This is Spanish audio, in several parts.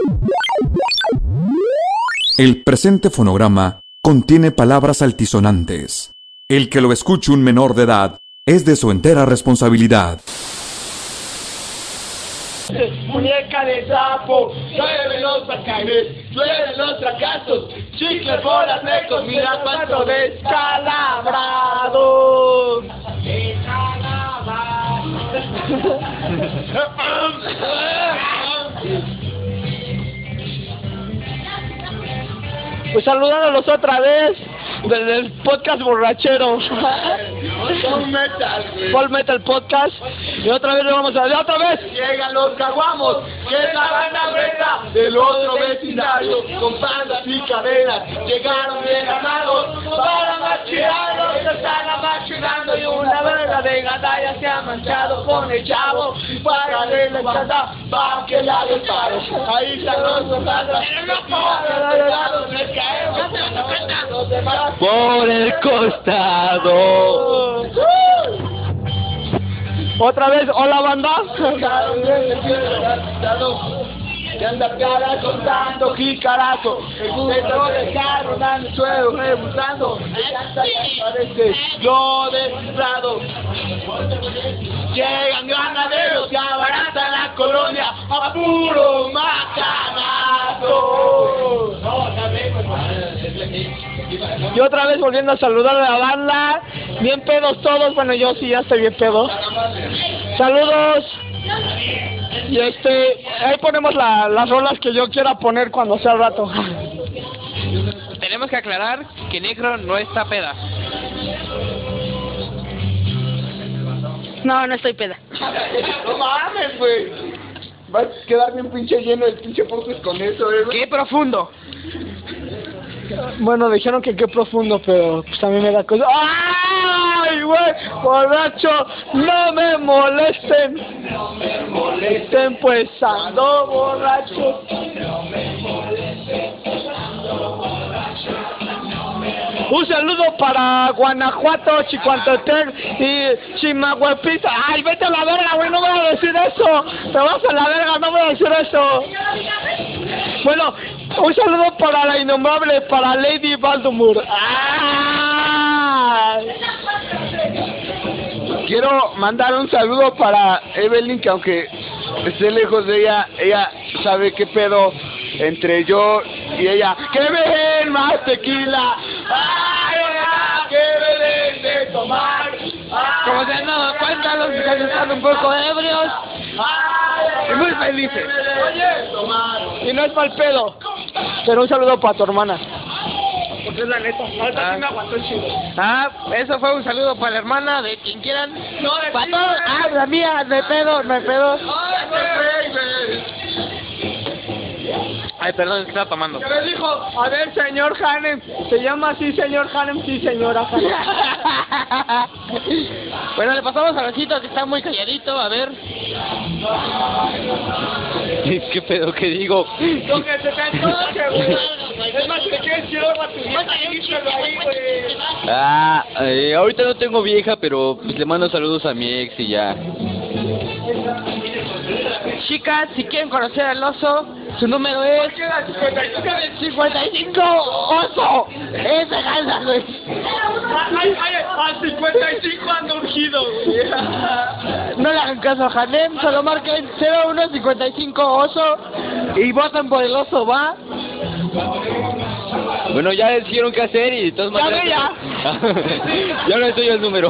El presente fonograma contiene palabras altisonantes. El que lo escuche un menor de edad es de su entera responsabilidad. Muñeca de sapo, llueven los pacanes, llueven los fracasos, chicles, bolas, necos, mira cuánto descalabrado. Pues saludándolos otra vez desde el podcast borrachero. Full Metal Podcast. Y otra vez le vamos a decir, otra vez. Llegan los caguamos, que es la banda preta del otro vecindario, con pandas y cadenas. Llegaron bien armados para machinarlos, se están amachinando y una verga de gandalla se ha manchado con el chavo para darle la chata, para que le haga el paro. Ahí están los soldados, por el costado. Otra vez, hola banda. Que anda cara contando jicarazo, el centro del carro dando suelo, rebusando, parece lo descifrado. Llegan ganaderos que abaratan la colonia a puro macanazo. Y otra vez volviendo a saludar a la banda, bien pedos todos, bueno yo sí ya estoy bien pedo. Saludos. Y ahí ponemos las rolas que yo quiera poner cuando sea el rato. Tenemos que aclarar que Necro no está peda. No estoy peda. No mames, güey. Va a quedar bien pinche lleno el pinche podcast con eso, güey. ¡Qué profundo! Bueno, dijeron que qué profundo, pero pues a mí me da cosa. ¡Ay, güey! Borracho, no me molesten. No me molesten, pues ando borracho. No me molesten, ando borracho. Un saludo para Guanajuato, Chicoantepec y Chimahuapita. ¡Ay, vete a la verga, güey! No voy a decir eso. Te vas a la verga, no voy a decir eso. Bueno, un saludo para la innombrable, para Lady Baltimore. ¡Ay! Quiero mandar un saludo para Evelyn, que aunque esté lejos de ella sabe qué pedo entre yo y ella. ¡Que me den más tequila! ¡Ay, que me den de tomar! Como se han dado cuenta, los muchachos están un poco ebrios y muy felices. Y no es mal pedo, pero un saludo para tu hermana. Porque es la neta, ahorita sí me aguantó el chido. Eso fue un saludo para la hermana de quien quieran. No, de para ti, todos. La mía, no hay pedo. Ay, perdón, estaba tomando. ¿Qué me dijo? A ver, señor Hanem, ¿se llama así, señor Hanem? Sí, señora Hanem. Bueno, le pasamos a Rosito, que está muy calladito, a ver. ¿Qué pedo que digo? Lo que se te antoje, güey. Es más, si te quieres quiero a tu vieja, díselo ahí, güey. Ahorita no tengo vieja, pero pues le mando saludos a mi ex y ya. Chicas, si quieren conocer al oso, su número es 55 oso. Esa gana, güey. Al 55 ando urgido, güey. No le hagan caso a Hanem, solo marquen 0155 oso y voten por el oso, ¿va? Bueno, ya decidieron qué hacer y de todas maneras... Ya. Ya no estoy el número.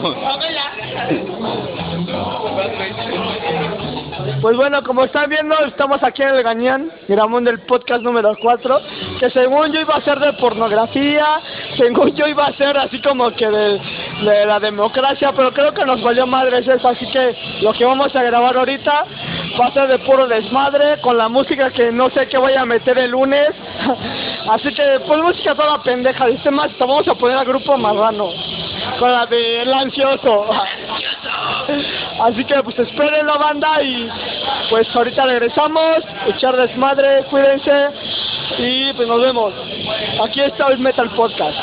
Pues bueno, como están viendo, estamos aquí en el Gañán, grabando el podcast número 4, que según yo iba a ser de pornografía, según yo iba a ser así como que de la democracia, pero creo que nos valió madres eso, así que lo que vamos a grabar ahorita va a ser de puro desmadre, con la música que no sé qué voy a meter el lunes, así que pues música toda pendeja, dice más, vamos a poner al grupo Marrano, con la de El Ansioso. Así que pues esperen la banda y pues ahorita regresamos, echar desmadre, cuídense y pues nos vemos. Aquí está el Metal Podcast.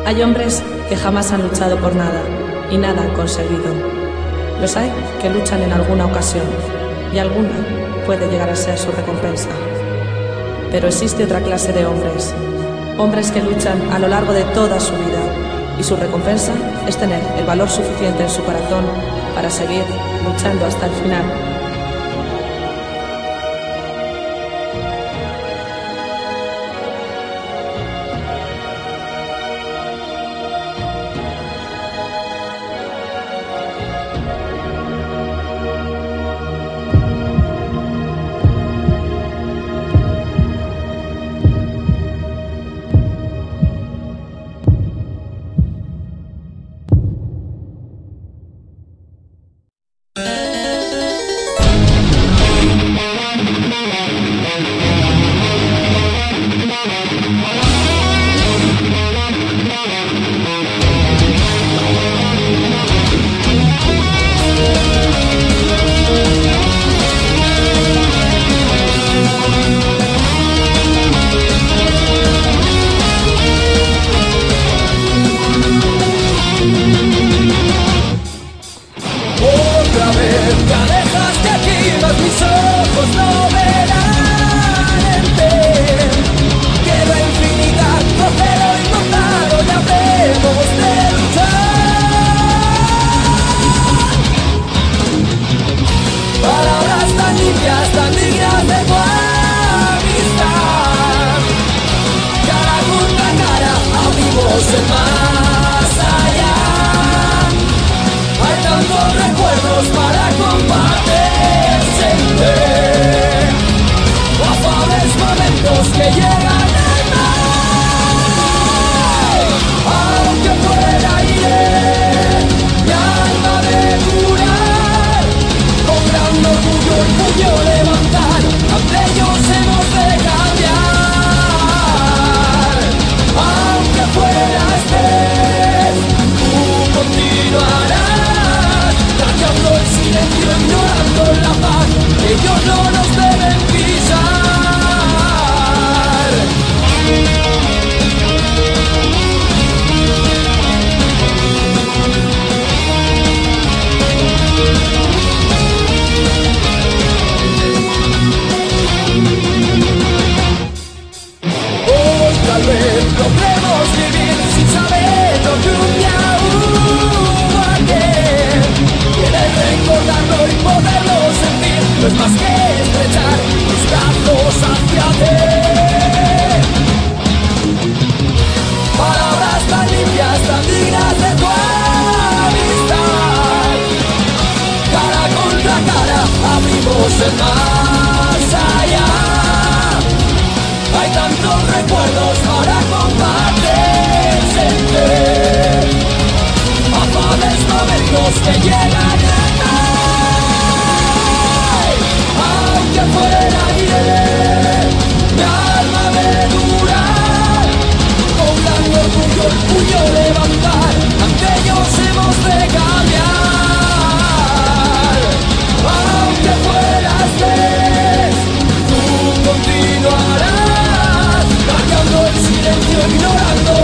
Hay hombres que jamás han luchado por nada y nada han conseguido. Los hay que luchan en alguna ocasión y alguna puede llegar a ser su recompensa. Pero existe otra clase de hombres, hombres que luchan a lo largo de toda su vida y su recompensa es tener el valor suficiente en su corazón para seguir luchando hasta el final.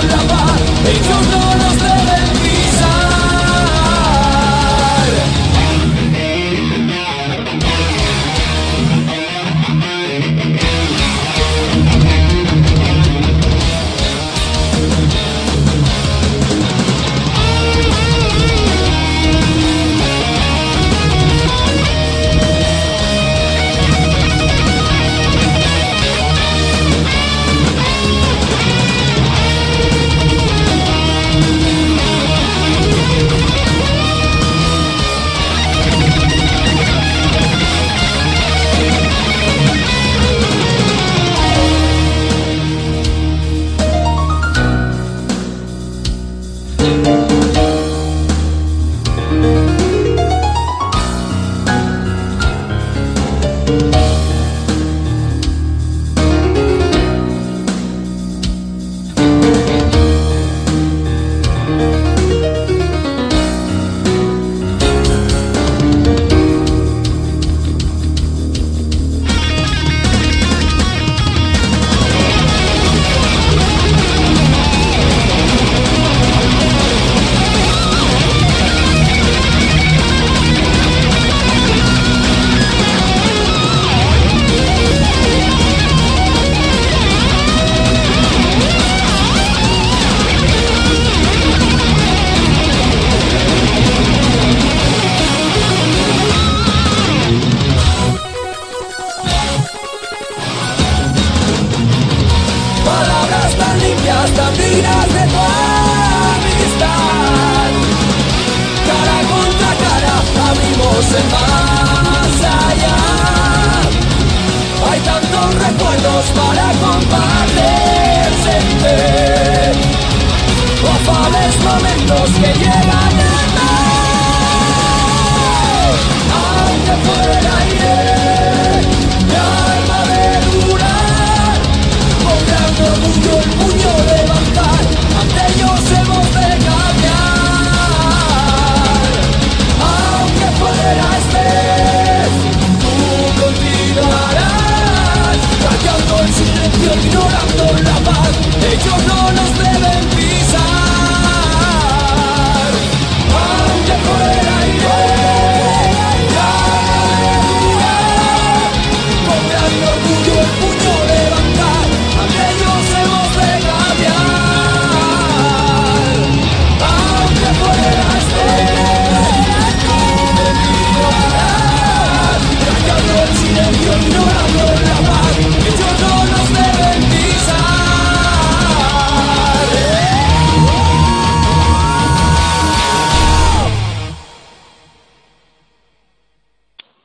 Ellos no nos deben pisar.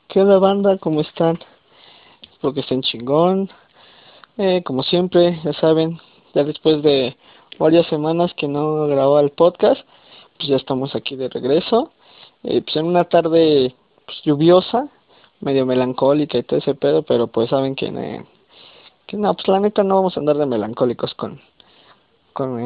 ¿Qué onda, banda? ¿Cómo están? Espero que estén chingón. Como siempre, ya saben, ya después de varias semanas que no grababa el podcast, pues ya estamos aquí de regreso. Pues en una tarde pues, lluviosa, medio melancólica y todo ese pedo, pero pues saben que no, pues la neta no vamos a andar de melancólicos con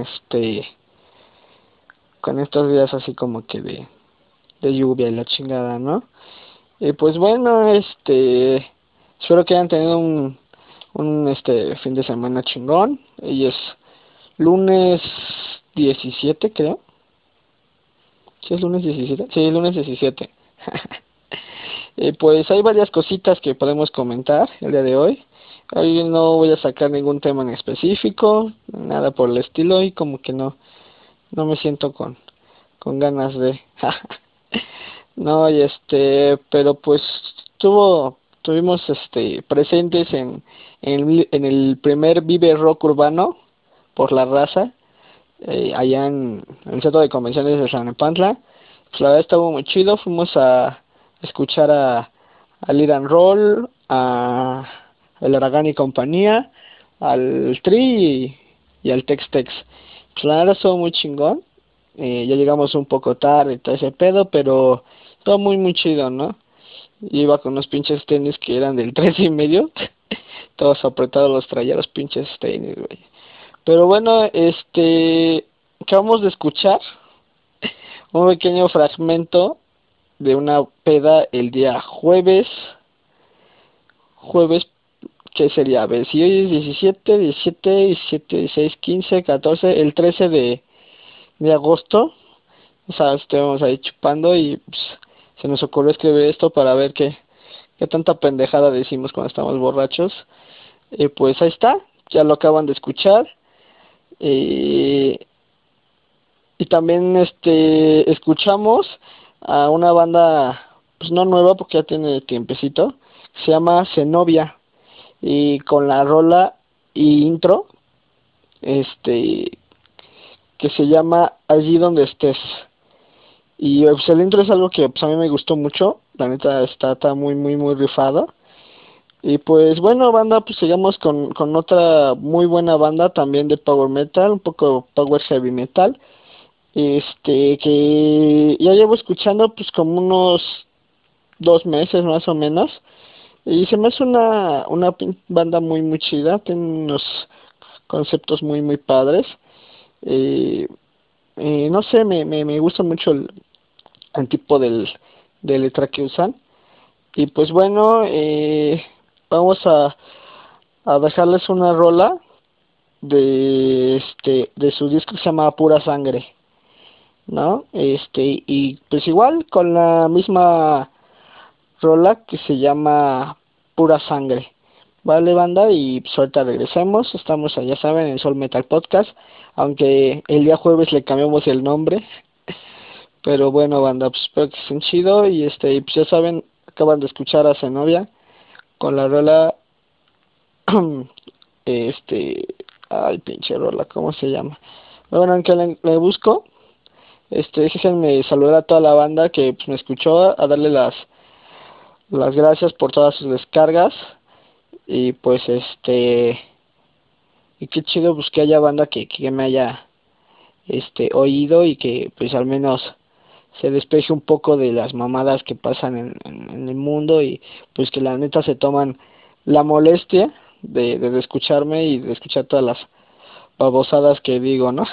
con estos días así como que de lluvia y la chingada, ¿no? Y pues bueno, espero que hayan tenido un fin de semana chingón. Y es lunes 17, creo. ¿Sí es lunes 17? Sí, lunes 17. Pues hay varias cositas que podemos comentar el día de hoy. Hoy no voy a sacar ningún tema en específico, nada por el estilo, y como que no me siento con ganas de no, pero pues tuvimos presentes en el primer Vive Rock Urbano por la Raza, allá en el centro de convenciones de Tlalnepantla. Pues la verdad estuvo muy chido. Fuimos a escuchar al Iran Roll, a el Aragán y compañía, al Tri y al Tex Tex. Pues la verdad estuvo muy chingón. Ya llegamos un poco tarde y todo ese pedo, pero todo muy chido, ¿no? Iba con unos pinches tenis que eran del 3.5. Todos apretados los traía los pinches tenis, güey. Pero bueno, acabamos de escuchar un pequeño fragmento de una peda el día jueves, ¿qué sería? A ver, si hoy es 16, 15, 14, el 13 de agosto. O sea, estuvimos ahí chupando y pues, se nos ocurrió escribir esto para ver qué tanta pendejada decimos cuando estamos borrachos. Pues ahí está, ya lo acaban de escuchar. Y también escuchamos a una banda, pues no nueva porque ya tiene tiempecito, se llama Zenobia, y con la rola y intro, que se llama Allí donde estés. Y pues el intro es algo que pues a mí me gustó mucho, la neta está muy rifado. Y pues bueno, banda, pues sigamos con otra muy buena banda también de power metal, un poco power heavy metal, que ya llevo escuchando pues como unos 2 meses más o menos, y se me hace una banda muy chida, tiene unos conceptos muy padres. eh, no sé, me gusta mucho el tipo de letra que usan. Y pues bueno, vamos a dejarles una rola de su disco que se llama Pura Sangre, ¿no? Y pues igual con la misma rola que se llama Pura Sangre. Vale, banda, y pues ahorita regresemos. Estamos, ya saben, en Soul Metal Podcast, aunque el día jueves le cambiamos el nombre. Pero bueno, banda, pues espero que estén chido. Y pues ya saben, acaban de escuchar a Zenobia con la rola ay, pinche rola, ¿cómo se llama? Bueno, aunque le busco, déjenme saludar a toda la banda que pues, me escuchó, a darle las gracias por todas sus descargas. Y pues y qué chido pues que haya banda que me haya oído, y que pues al menos se despeje un poco de las mamadas que pasan en el mundo, y pues que la neta se toman la molestia de escucharme y de escuchar todas las babosadas que digo, ¿no?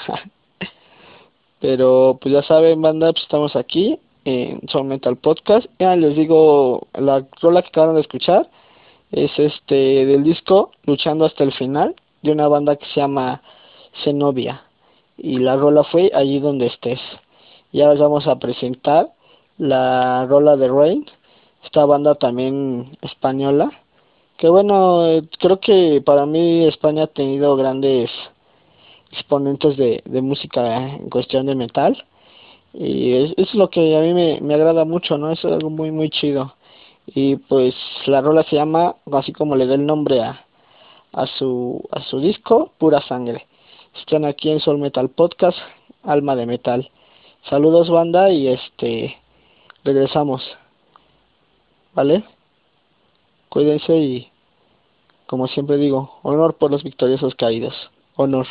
Pero pues ya saben, banda, pues estamos aquí en Soul Metal Podcast. Ya les digo, la rola que acaban de escuchar es del disco Luchando hasta el final, de una banda que se llama Zenobia, y la rola fue Allí donde estés. Ya les vamos a presentar la rola de Rain, esta banda también española, que bueno, creo que para mí España ha tenido grandes exponentes de música en cuestión de metal, y es lo que a mí me agrada mucho, ¿no? Es algo muy chido. Y pues la rola se llama, así como le da el nombre a su disco, Pura Sangre. Están aquí en Soul Metal Podcast, Alma de Metal. Saludos, banda, y regresamos, ¿vale? Cuídense y, como siempre digo, honor por los victoriosos caídos. Honor.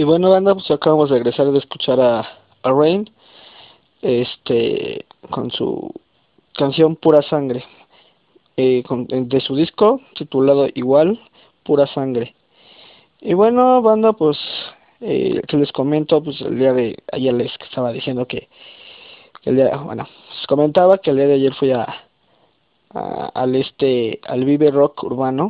bueno, banda, pues acabamos de regresar de escuchar a Rain, con su canción Pura Sangre, de su disco titulado igual, Pura Sangre. Y bueno, banda, pues, que les comento, pues el día de ayer les estaba diciendo que les comentaba que el día de ayer fui al Vive Rock Urbano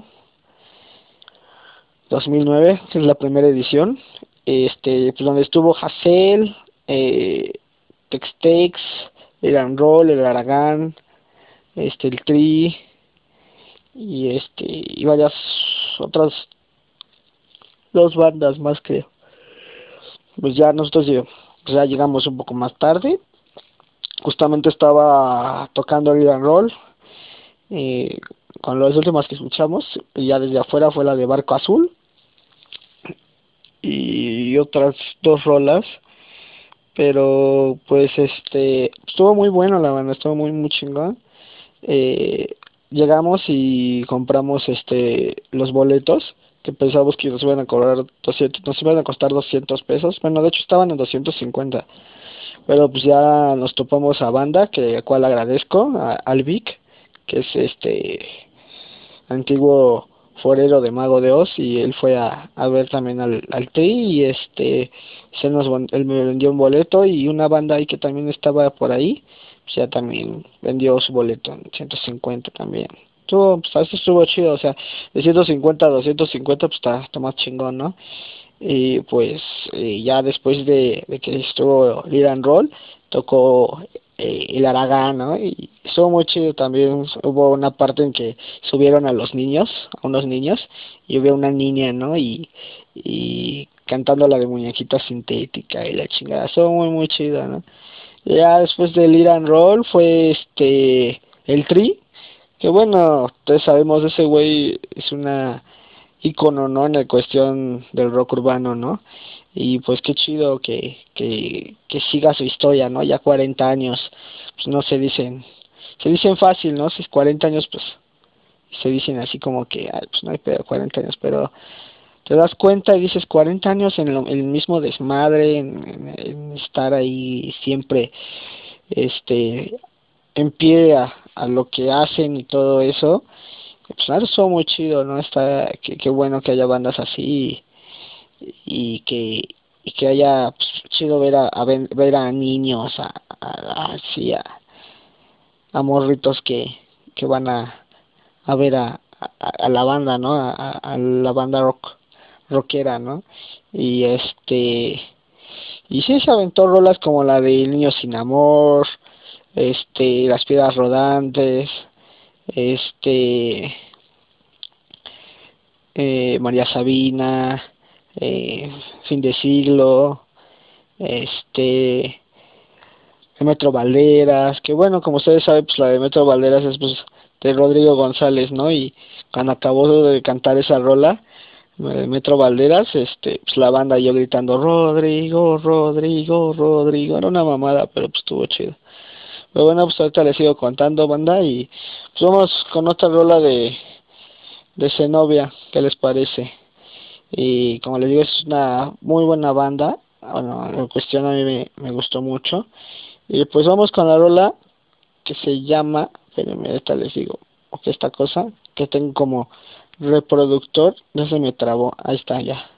2009, que es la primera edición, pues donde estuvo Hassel, Textex, el Roll, el Aragán, el Tri, y varias otras dos bandas más, creo. Pues ya nosotros ya llegamos un poco más tarde. Justamente estaba tocando el Roll, con las últimas que escuchamos, y ya desde afuera fue la de Barco Azul y otras dos rolas, pero pues estuvo muy bueno, la banda, estuvo muy chingón. Llegamos y compramos los boletos, que pensábamos que nos iban a cobrar 200, nos iban a costar 200 pesos. Bueno, de hecho estaban en 250, pero pues ya nos topamos a banda, que a cual agradezco, al Vic, que es antiguo forero de Mago de Oz, y él fue a ver también al Tri, y él me vendió un boleto, y una banda ahí que también estaba por ahí, pues ya también vendió su boleto en 150 también. Estuvo chido, o sea, de 150 a 250, pues está más chingón, ¿no? Y pues ya después de que estuvo Lead and Roll, tocó el Aragán, ¿no? Y estuvo muy chido también. Hubo una parte en que subieron a unos niños, y hubo una niña, ¿no? Y cantando la de Muñequita Sintética y la chingada. Estuvo muy chido, ¿no? Ya después del Lead and Roll fue el Tri, que bueno, todos sabemos, ese güey es una ícono, ¿no? En la cuestión del rock urbano, ¿no? Y pues qué chido que siga su historia, ¿no? Ya 40 años, pues no se dicen fácil, ¿no? Si es 40 años, pues se dicen así como que, pues no hay pedo, 40 años, pero te das cuenta y dices 40 años en el mismo desmadre, en estar ahí siempre, en pie a lo que hacen y todo eso. Pues nada, eso muy chido, ¿no? Qué bueno que haya bandas así, y que haya, pues, chido ver a niños, así a morritos que van a ver a la banda, ¿no? A la banda rockera, ¿no? Y y sí, se aventó rolas como la de El Niño Sin Amor, Las Piedras Rodantes, María Sabina, Fin de Siglo, Metro Valderas, que bueno, como ustedes saben, pues la de Metro Valderas es pues de Rodrigo González, ¿no? Y cuando acabó de cantar esa rola, Metro Valderas, pues la banda, yo gritando Rodrigo, Rodrigo, Rodrigo, era una mamada, pero pues estuvo chido. Pero bueno, pues ahorita les sigo contando, banda, y pues vamos con otra rola de Zenobia, ¿qué les parece? Y como les digo, es una muy buena banda. Bueno, la cuestión a mí me gustó mucho. Y pues vamos con la rola que se llama, espérenme, ahorita les digo, esta cosa que tengo como reproductor, no se me trabó, ahí está ya.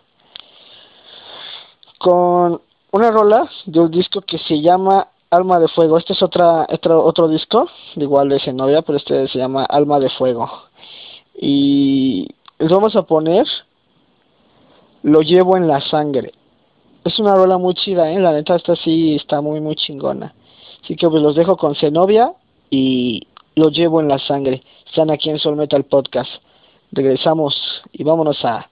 Con una rola de un disco que se llama Alma de Fuego. Este es otro disco, igual de Zenobia, pero se llama Alma de Fuego. Y les vamos a poner Lo Llevo en la Sangre. Es una rola muy chida, la neta, esta sí está muy chingona. Así que pues los dejo con Zenobia y Lo Llevo en la Sangre. Están aquí en Soul Metal Podcast. Regresamos y vámonos a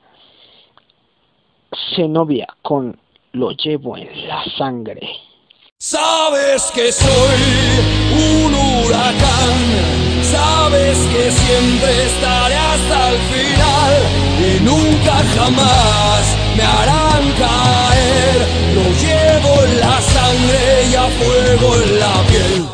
Zenobia con Lo Llevo en la Sangre. Sabes que soy un huracán, sabes que siempre estaré hasta el final y nunca jamás me harán caer. Lo llevo en la sangre y a fuego en la piel.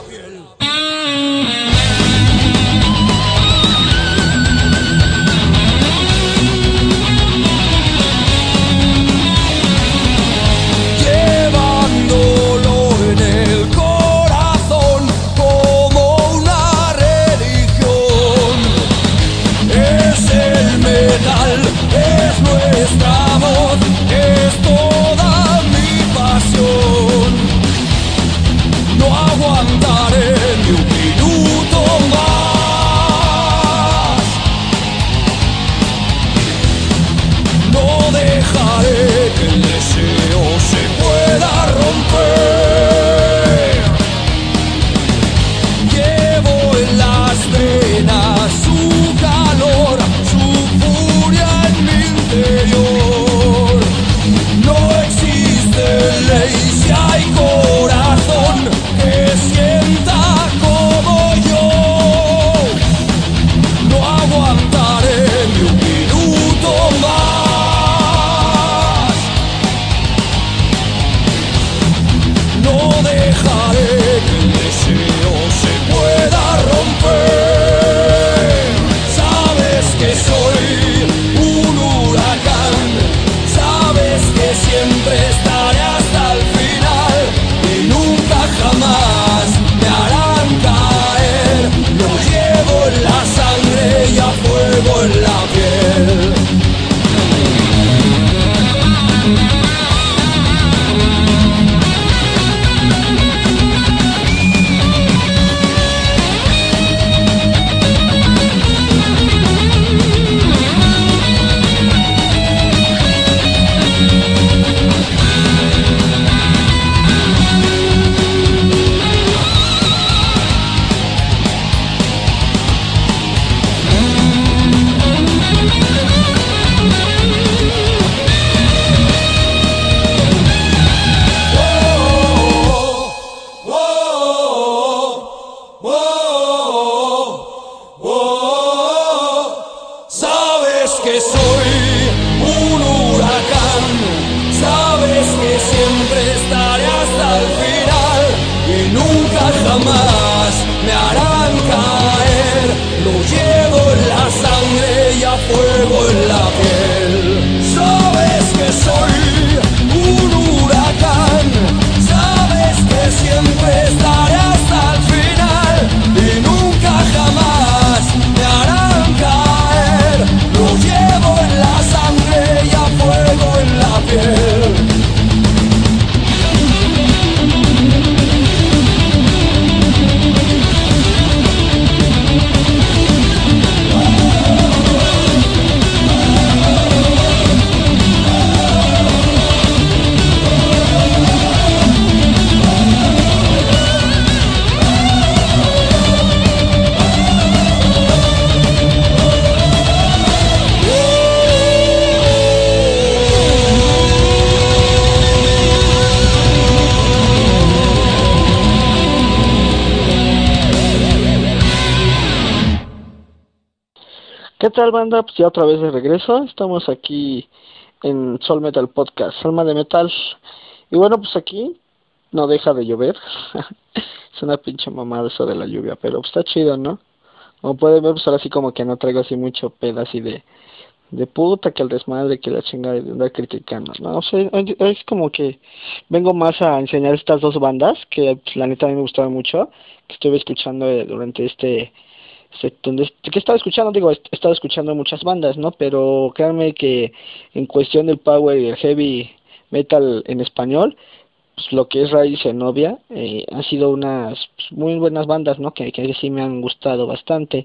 ¿qué tal, banda? Pues ya otra vez de regreso. Estamos aquí en Sol Metal Podcast, Alma de Metal. Y bueno, pues aquí no deja de llover. Es una pinche mamada eso de la lluvia, pero pues está chido, ¿no? Como pueden ver, pues ahora sí como que no traigo así mucho pedo así de puta que el desmadre, que la chingada de andar criticando, ¿no? O sea, es como que vengo más a enseñar estas dos bandas que pues, la neta a mí me gustaron mucho, que estuve escuchando durante que estaba escuchando, digo, he estado escuchando muchas bandas, ¿no? Pero créanme que en cuestión del power y el heavy metal en español, pues lo que es Ray y Zenobia, han sido unas pues, muy buenas bandas, ¿no? Que sí me han gustado bastante.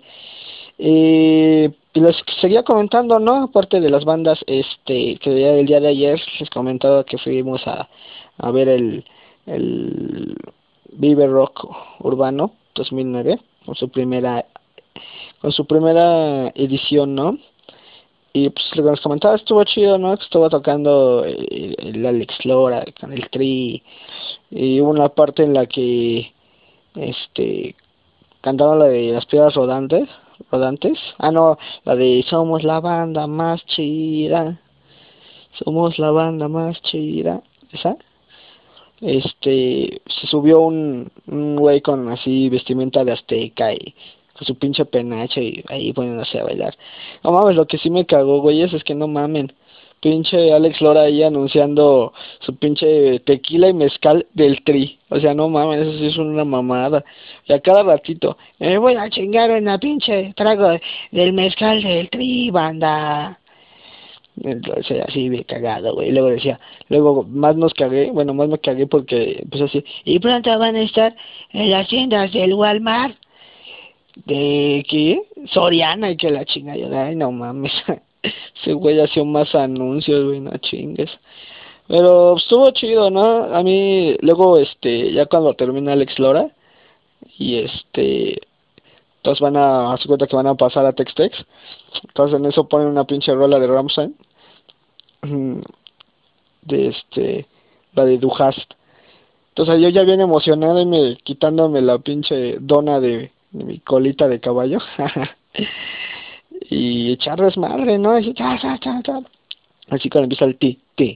Y les seguía comentando, ¿no? Aparte de las bandas, que el día de ayer les comentaba que fuimos a ver el Vive Rock Urbano 2009 con su primera edición, ¿no? Y pues lo que nos comentaba estuvo chido, ¿no? Que estuvo tocando el Alex Lora con el Tri, y hubo una parte en la que cantaron la de las piedras rodantes, no, la de somos la banda más chida, somos la banda más chida, esa. Se subió un güey con así vestimenta de azteca y con su pinche penacho y ahí poniéndose a bailar. No mames, lo que sí me cagó, güeyes, es que no mamen. Pinche Alex Lora ahí anunciando su pinche tequila y mezcal del Tri. O sea, no mames, eso sí es una mamada. Y a cada ratito, me voy a chingar en la pinche trago del mezcal del Tri, banda. Entonces así bien cagado, güey. Luego decía, más nos cagué, bueno, más me cagué porque empezó así, y pronto van a estar en las tiendas del Walmart de ¿qué? Soriana y que la chinga. Yo, ay, no mames. Ese güey hacía más anuncios, güey, no chingues. Pero estuvo chido, ¿no? A mí, luego, ya cuando termina Alex Lora, y entonces van a hacer cuenta que van a pasar a Tex-Tex. Entonces en eso ponen una pinche rola de Rammstein, de la de Du Hast. Entonces yo ya bien emocionado y quitándome la pinche dona de mi colita de caballo. Y echar desmadre, ¿no? Así, así cuando empieza el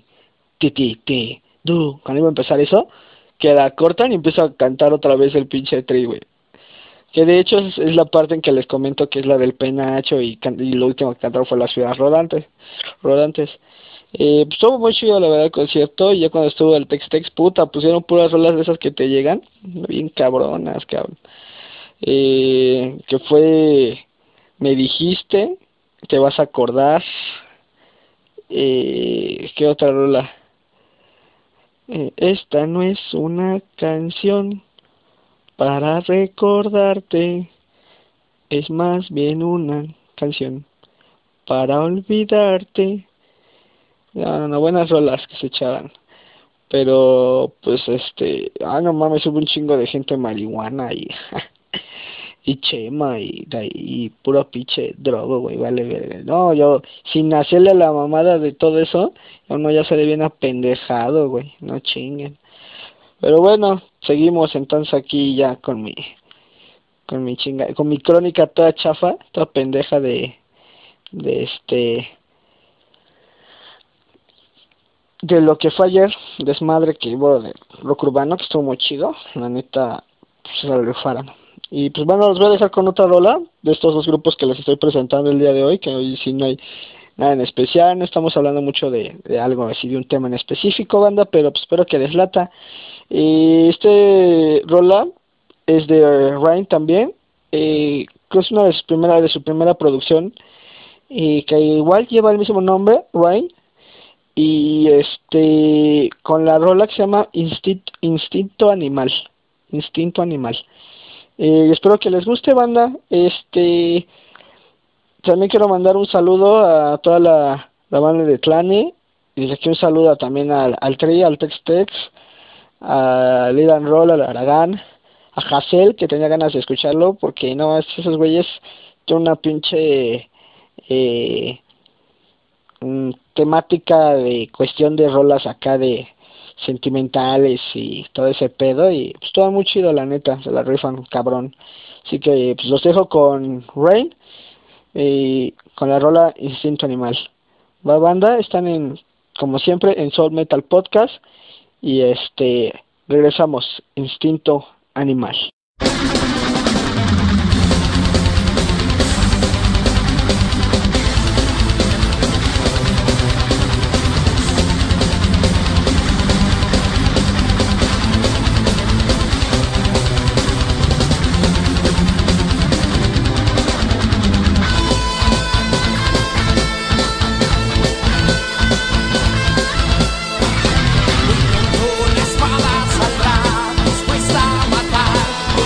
cuando iba a empezar eso, que la cortan y empieza a cantar otra vez el pinche Tri, güey. Que de hecho es la parte en que les comento que es la del penacho y lo último que cantaron fue las ciudades rodantes. Pues estuvo muy chido la verdad el concierto, y ya cuando estuvo el Tex-Tex, puta, pusieron puras rolas de esas que te llegan, bien cabronas, cabrón. Que fue Me dijiste, te vas a acordar, ¿qué otra rola? Esta no es una canción para recordarte, es más bien una canción para olvidarte. No, buenas rolas que se echaban. Pero, pues, no mames, hubo un chingo de gente marihuana y, y chema y puro pinche drogo, güey, vale, verga. No, yo, sin hacerle la mamada de todo eso, uno ya sale bien apendejado, güey, no chinguen. Pero bueno, seguimos entonces aquí ya con mi crónica toda chafa, toda pendeja de lo que fue ayer, desmadre que hubo de rock urbano, que estuvo muy chido, la neta, pues se la rifaron. Y pues bueno, los voy a dejar con otra rola de estos dos grupos que les estoy presentando el día de hoy, que hoy sí no hay nada en especial, no estamos hablando mucho de algo así, de un tema en específico, banda, pero pues espero que les lata. Rola es de Rain también, creo que es una de su primera producción, y que igual lleva el mismo nombre, Rain, y con la rola que se llama Instinto Animal. Espero que les guste, banda. También quiero mandar un saludo a toda la banda de Tlane, y desde aquí un saludo también al Tri, al Tex-Tex, a Lidan Roll, al Aragán, a Hassel, que tenía ganas de escucharlo, porque no, esos güeyes tienen una pinche temática de cuestión de rolas acá de sentimentales y todo ese pedo, y pues todo muy chido, la neta, se la rifan cabrón. Así que pues los dejo con Rain, con la rola Instinto Animal. Va banda, están como siempre en Soul Metal Podcast y regresamos, Instinto Animal. La espada saldrá dispuesta a matar.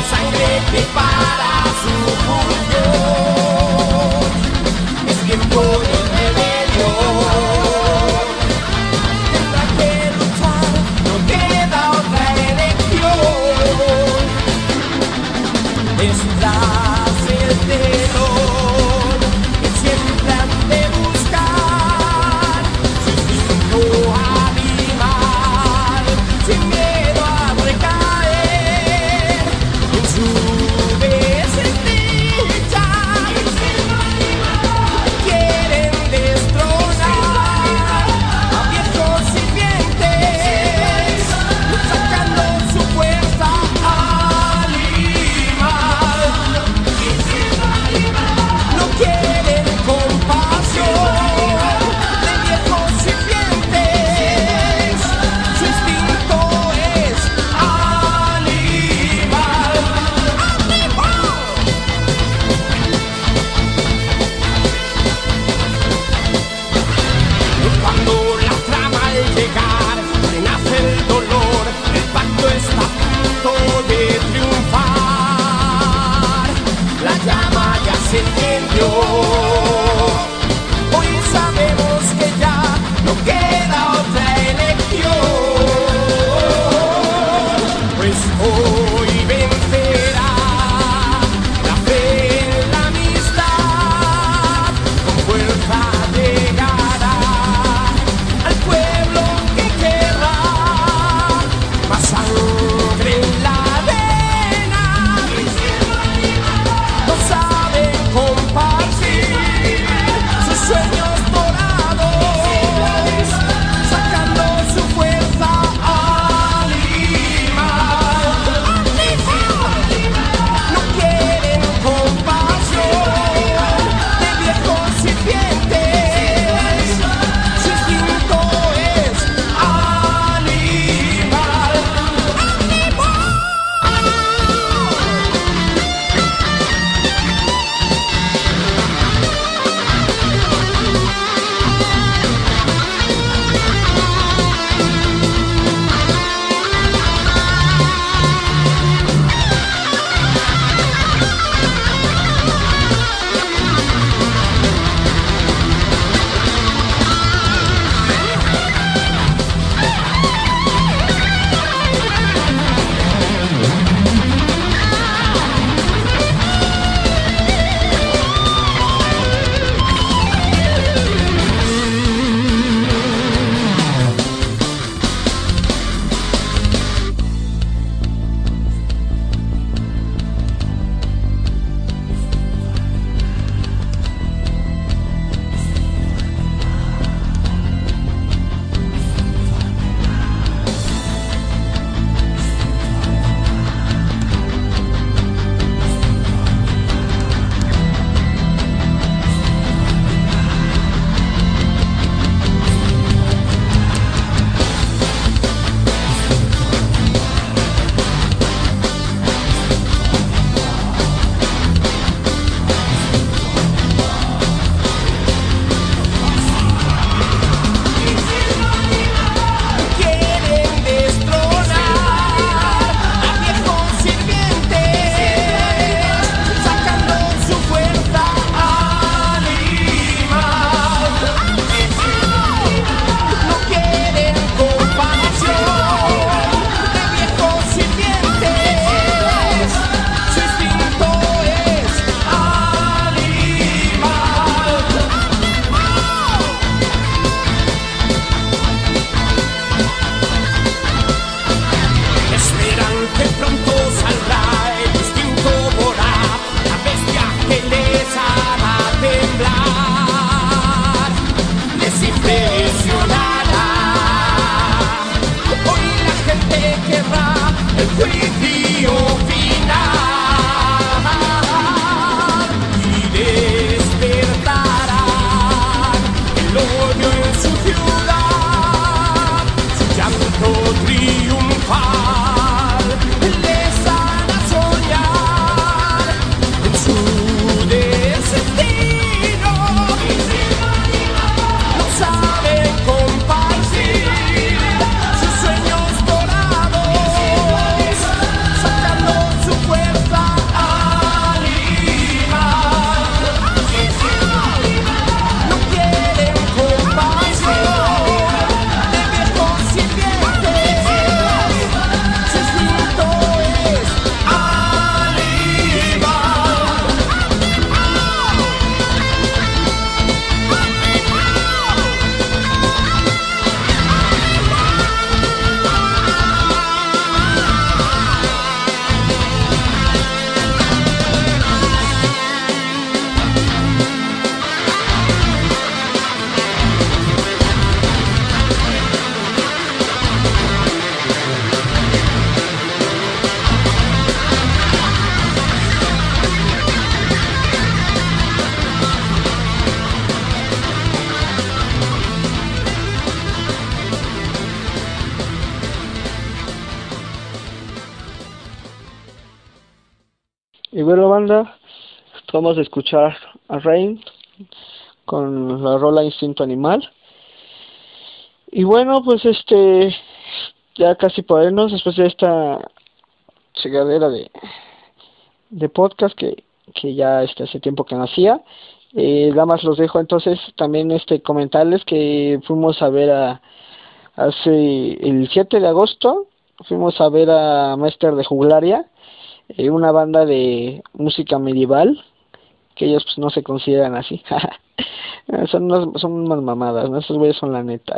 bueno, banda, vamos a escuchar a Rain con la rola Instinto Animal. Y bueno, pues ya casi por irnos después de esta chegadera de podcast que ya hace tiempo que no hacía. Nada más los dejo entonces también comentarles que fuimos a ver hace el 7 de agosto, fuimos a ver a Mester de Juglaria, una banda de música medieval, que ellos pues no se consideran así. son unas mamadas, ¿no? Esos güeyes son la neta.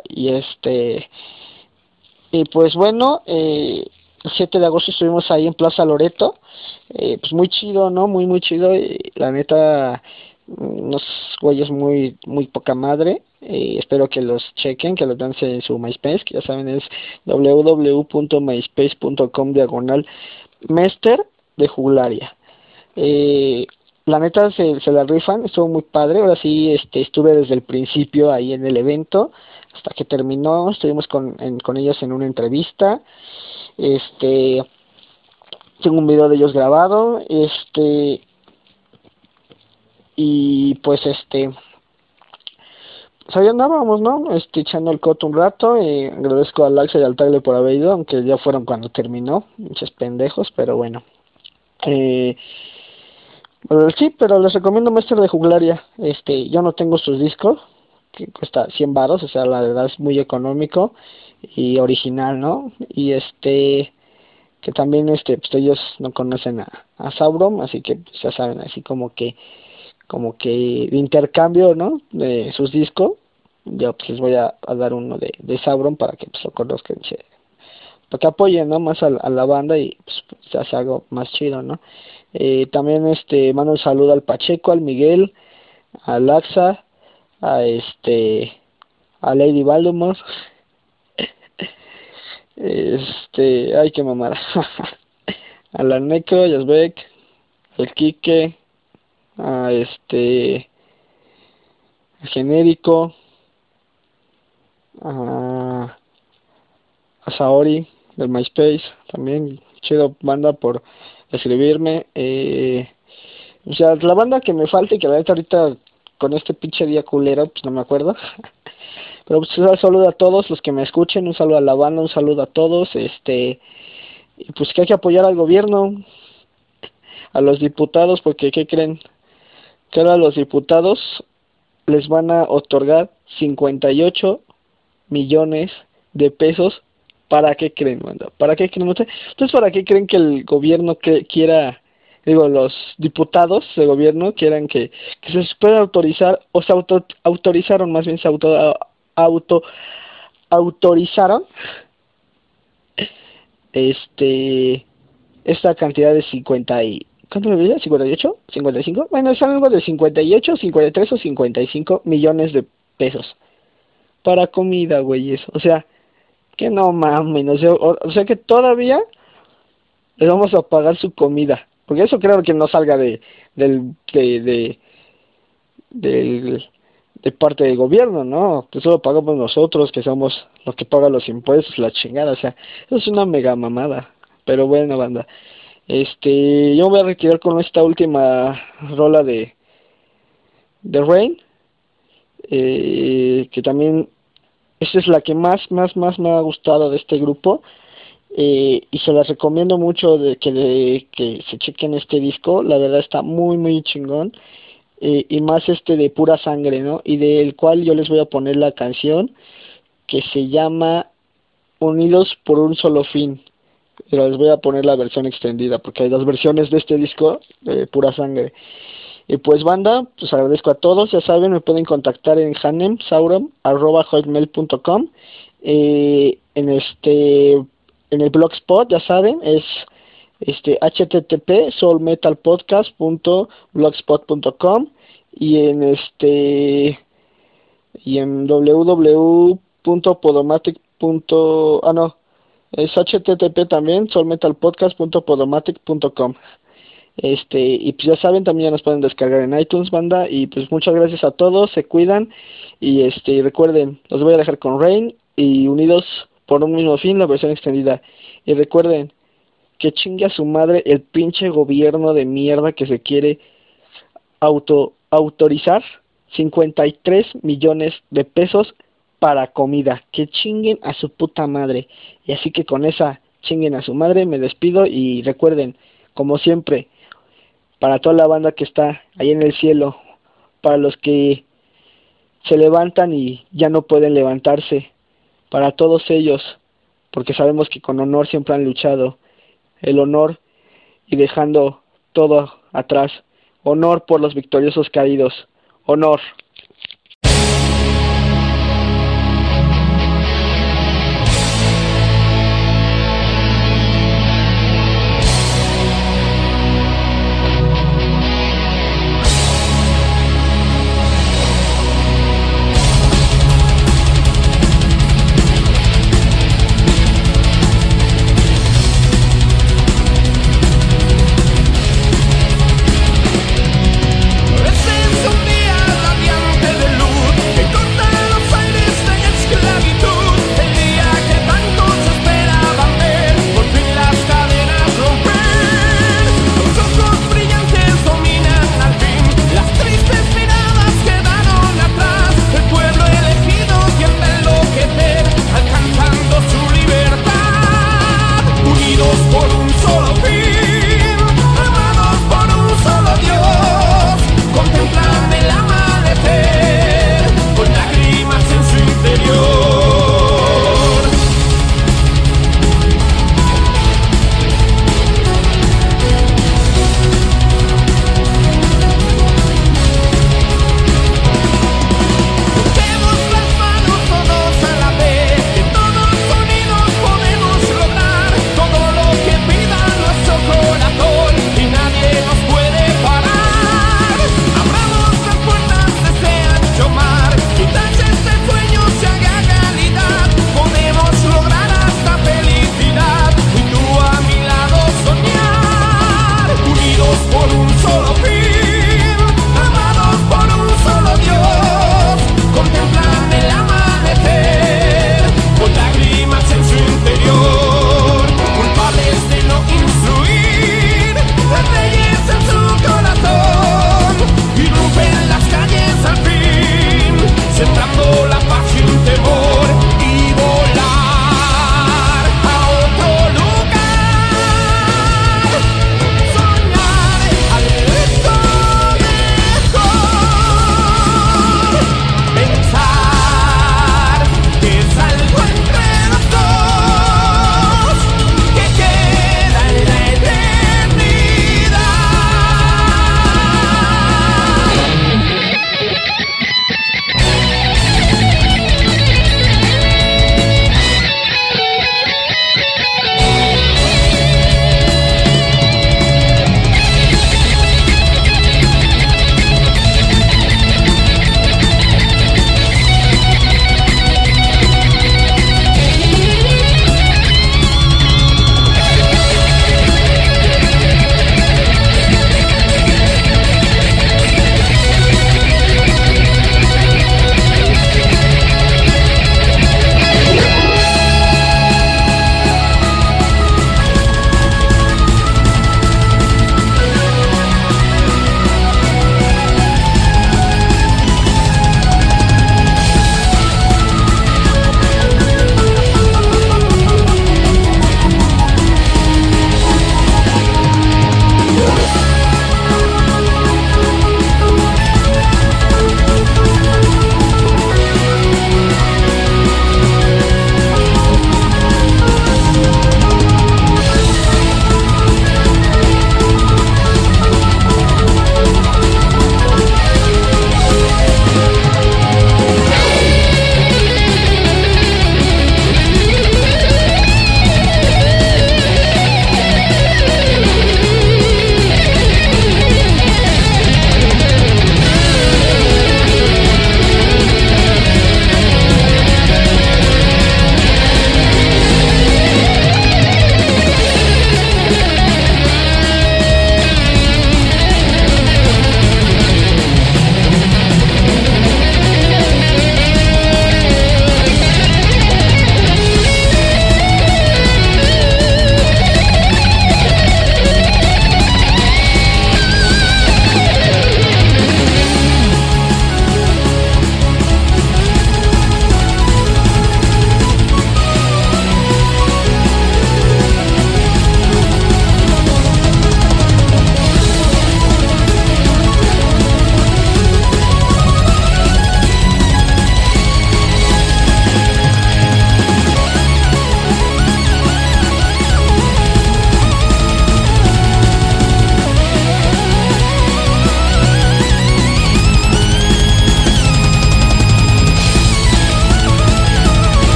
Y pues bueno, el 7 de agosto estuvimos ahí en Plaza Loreto, pues muy chido, ¿no? Muy muy chido, la neta, unos güeyes muy muy poca madre. Espero que los chequen, que los vean en su MySpace, que ya saben es www.myspace.com/Mester de Juglaria. La neta se la rifan, estuvo muy padre. Ahora sí, estuve desde el principio ahí en el evento hasta que terminó. Estuvimos con ellos en una entrevista. Tengo un video de ellos grabado. Y pues pues ahí andábamos, ¿no? Echando el coto un rato. Agradezco al Axa y al Tagle por haber ido, aunque ya fueron cuando terminó, muchos pendejos, pero bueno. Sí, pero les recomiendo Mester de Juglaria. Yo no tengo sus discos, que cuesta 100 varos, o sea, la verdad es muy económico y original, ¿no? Y que también pues ellos no conocen a Sauron, así que pues, ya saben, así como que de intercambio, ¿no? De sus discos. Yo pues les voy a dar uno de Sauron para que pues lo conozcan, para que apoyen, ¿no? Más a la banda y pues se hace algo más chido, ¿no? También mando un saludo al Pacheco, al Miguel, al Axa, a Lady Voldemort. Ay, qué mamada. A la Neco, a Yasbek, al Quique, a al Genérico, a Saori del MySpace, también chido banda por escribirme. O sea, la banda que me falta y que la neta ahorita con este pinche día culero, pues no me acuerdo. Pero pues un saludo a todos los que me escuchen, un saludo a la banda, un saludo a todos, y pues que hay que apoyar al gobierno, a los diputados, porque ¿qué creen? Que ahora a los diputados les van a otorgar 58 millones de pesos. ¿Para qué creen, banda? ¿Para qué creen? Entonces, ¿para qué creen que el gobierno quiera, los diputados de gobierno quieran que se pueda autorizar, o se autorizaron, más bien se autorizaron esta cantidad de 50 y... ¿cuánto me dice? ¿58? ¿55? Bueno, es algo de 58, 53 o 55 millones de pesos para comida, güeyes. O sea, que no mames, o sea que todavía les vamos a pagar su comida, porque eso creo que no salga de parte del gobierno, ¿no? Pues eso lo pagamos nosotros, que somos los que pagan los impuestos, la chingada. O sea, eso es una mega mamada. Pero bueno, banda, yo me voy a retirar con esta última rola de Rain, que también esta es la que más me ha gustado de este grupo, y se las recomiendo mucho que se chequen este disco. La verdad está muy muy chingón, y más de Pura Sangre, ¿no? Y del cual yo les voy a poner la canción que se llama Unidos por un solo fin, pero les voy a poner la versión extendida porque hay dos versiones de este disco de Pura Sangre. Y pues banda, pues agradezco a todos, ya saben, me pueden contactar en hanem.sauron@hotmail.com, en el blogspot, ya saben, es http://soulmetalpodcast.blogspot.com, y en www.podomatic. Es http también soulmetalpodcast.podomatic.com. Y pues ya saben, también ya nos pueden descargar en iTunes, banda. Y pues muchas gracias a todos, se cuidan. Y recuerden, los voy a dejar con Rain y Unidos por un mismo fin, la versión extendida. Y recuerden que chingue a su madre el pinche gobierno de mierda que se quiere autorizar 53 millones de pesos para comida. Que chinguen a su puta madre. Y así que con esa chinguen a su madre me despido, y recuerden, como siempre, para toda la banda que está ahí en el cielo, para los que se levantan y ya no pueden levantarse, para todos ellos, porque sabemos que con honor siempre han luchado, el honor y dejando todo atrás, honor por los victoriosos caídos, honor. Ese es un día radiante.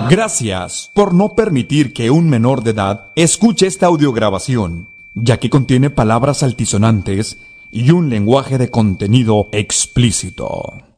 Gracias por no permitir que un menor de edad escuche esta audiograbación, ya que contiene palabras altisonantes y un lenguaje de contenido explícito.